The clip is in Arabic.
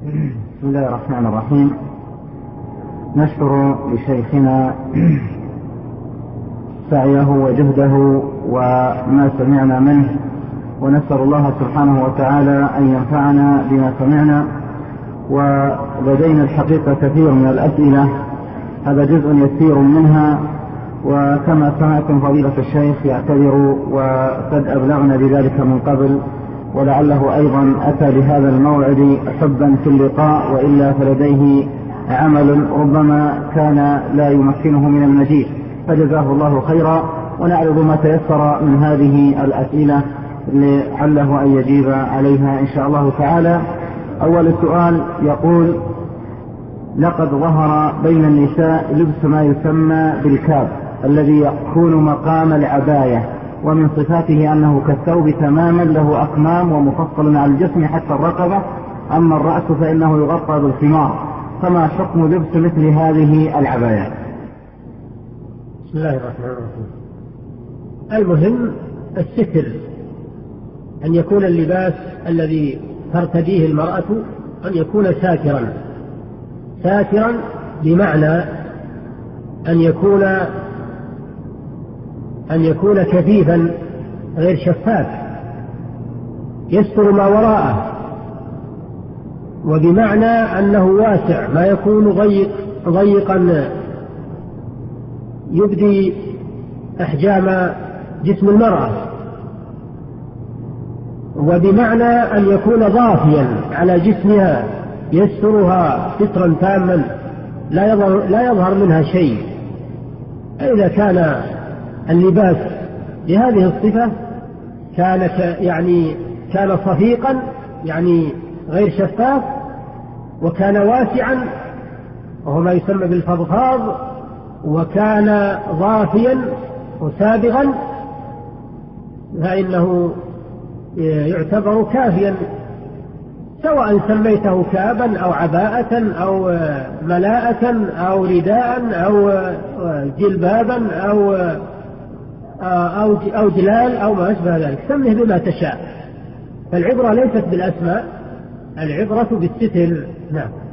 بسم الله الرحمن الرحيم. نشكر لشيخنا سعيه وجهده وما سمعنا منه، ونسأل الله سبحانه وتعالى أن ينفعنا بما سمعنا. ولدينا الحقيقة كثير من الأسئلة، هذا جزء يسير منها، وكما سمعتم فضيلة الشيخ يعتذر وقد أبلغنا بذلك من قبل، ولعله أيضا أتى لهذا الموعد حبا في اللقاء، وإلا فلديه عمل ربما كان لا يمكنه من المجيء، فجزاه الله خيرا. ونعرض ما تيسر من هذه الأسئلة لعله أن يجيب عليها إن شاء الله تعالى. أول السؤال يقول: لقد ظهر بين النساء لبس ما يسمى بالكاب الذي يكون مقام العباية، ومن صفاته أنه كالثوب تماما، له أكمام ومفصل على الجسم حتى الرقبة، أما الرأس فإنه يغطى بالخمار، فما حكم لبس مثل هذه العباية؟ بسم الله الرحمن الرحيم. المهم الستر، أن يكون اللباس الذي ترتديه المرأة أن يكون ساترا بمعنى أن يكون كثيفا غير شفاف يستر ما وراءه، وبمعنى أنه واسع، ما يكون ضيقا يبدي أحجام جسم المرأة، وبمعنى أن يكون ضافيا على جسمها يسترها سترا تاما لا يظهر منها شيء. إذا كان اللباس لهذه الصفة كان صفيقا، يعني غير شفاف، وكان واسعا وهو ما يسمى بالفضفاض، وكان ضافيا وسابغا، فإنه يعتبر كافيا، سواء سميته كابا أو عباءة أو ملاءة أو رداء أو جلبابا أو جلال أو ما أشبه ذلك، سمه بما تشاء. فالعبرة ليست بالأسماء، العبرة بالستر. نعم.